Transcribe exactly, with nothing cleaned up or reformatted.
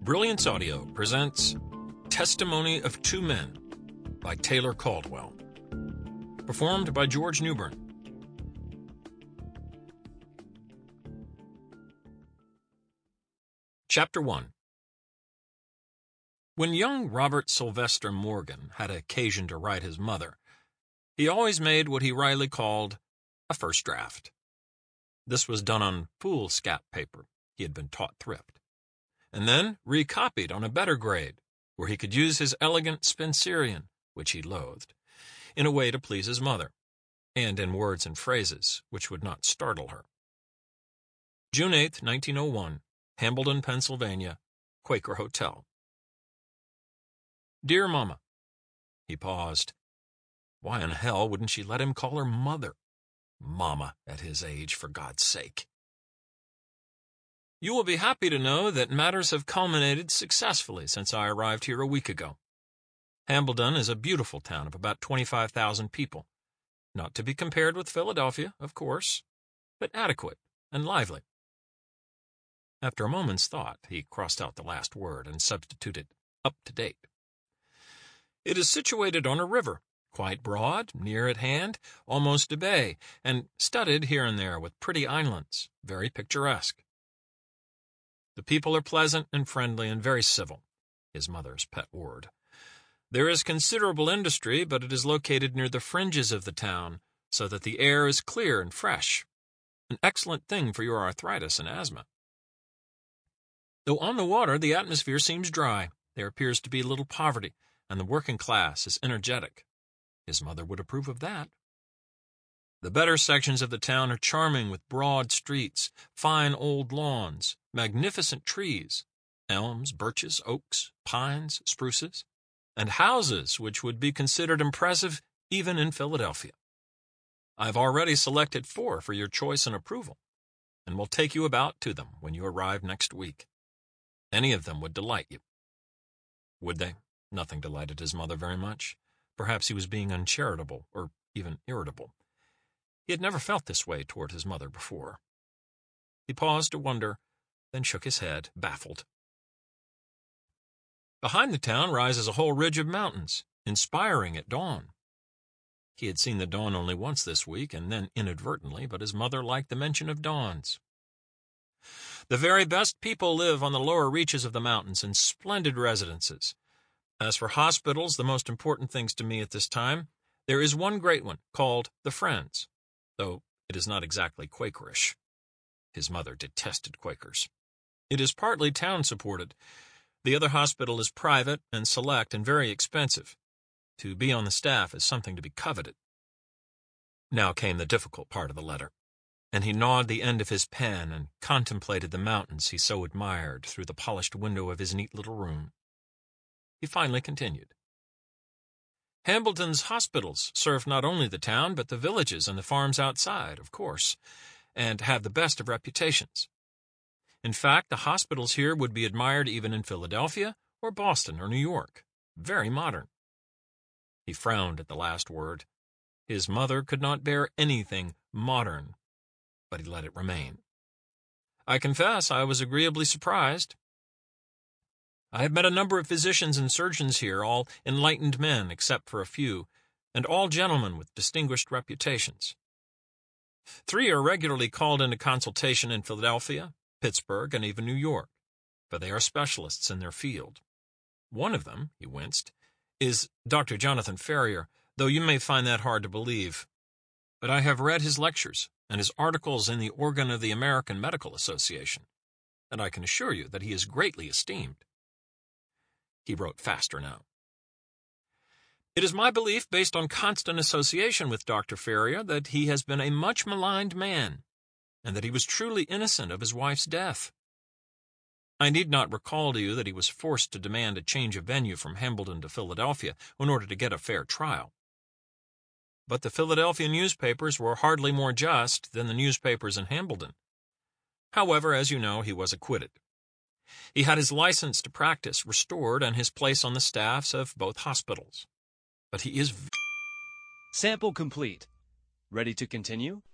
Brilliance Audio presents Testimony of Two Men by Taylor Caldwell. Performed by George Newbern. Chapter one. When young Robert Sylvester Morgan had occasion to write his mother, he always made what he wryly called a first draft. This was done on foolscap paper he had been taught thrift, and then recopied on a better grade, where he could use his elegant Spencerian, which he loathed, in a way to please his mother, and in words and phrases which would not startle her. June eighth, nineteen oh one, Hambledon, Pennsylvania, Quaker Hotel. Dear Mama. He paused. Why in hell wouldn't she let him call her mother? Mama, at his age, for God's sake. You will be happy to know that matters have culminated successfully since I arrived here a week ago. Hambledon is a beautiful town of about twenty-five thousand people, not to be compared with Philadelphia, of course, but adequate and lively. After a moment's thought, he crossed out the last word and substituted up to date. It is situated on a river, quite broad, near at hand, almost a bay, and studded here and there with pretty islands, very picturesque. The people are pleasant and friendly and very civil, his mother's pet word. There is considerable industry, but it is located near the fringes of the town, so that the air is clear and fresh, an excellent thing for your arthritis and asthma. Though on the water, the atmosphere seems dry. There appears to be little poverty, and the working class is energetic. His mother would approve of that. The better sections of the town are charming with broad streets, fine old lawns, magnificent trees, elms, birches, oaks, pines, spruces, and houses which would be considered impressive even in Philadelphia. I have already selected four for your choice and approval, and will take you about to them when you arrive next week. Any of them would delight you. Would they? Nothing delighted his mother very much. Perhaps he was being uncharitable, or even irritable. He had never felt this way toward his mother before. He paused to wonder, then shook his head, baffled. Behind the town rises a whole ridge of mountains, inspiring at dawn. He had seen the dawn only once this week, and then inadvertently, but his mother liked the mention of dawns. The very best people live on the lower reaches of the mountains in splendid residences. As for hospitals, the most important things to me at this time, there is one great one called the Friends, though it is not exactly Quakerish. His mother detested Quakers. It is partly town-supported. The other hospital is private and select and very expensive. To be on the staff is something to be coveted. Now came the difficult part of the letter, and he gnawed the end of his pen and contemplated the mountains he so admired through the polished window of his neat little room. He finally continued. Hambledon's hospitals serve not only the town, but the villages and the farms outside, of course, and have the best of reputations. In fact, the hospitals here would be admired even in Philadelphia or Boston or New York. Very modern. He frowned at the last word. His mother could not bear anything modern, but he let it remain. I confess I was agreeably surprised. I have met a number of physicians and surgeons here, all enlightened men except for a few, and all gentlemen with distinguished reputations. Three are regularly called into consultation in Philadelphia, Pittsburgh, and even New York, for they are specialists in their field. One of them, he winced, is Doctor Jonathan Ferrier, though you may find that hard to believe. But I have read his lectures and his articles in the organ of the American Medical Association, and I can assure you that he is greatly esteemed. He wrote faster now. It is my belief, based on constant association with Doctor Ferrier, that he has been a much maligned man, and that he was truly innocent of his wife's death. I need not recall to you that he was forced to demand a change of venue from Hambledon to Philadelphia in order to get a fair trial. But the Philadelphia newspapers were hardly more just than the newspapers in Hambledon. However, as you know, he was acquitted. He had his license to practice restored and his place on the staffs of both hospitals. But he is... Sample complete. Ready to continue?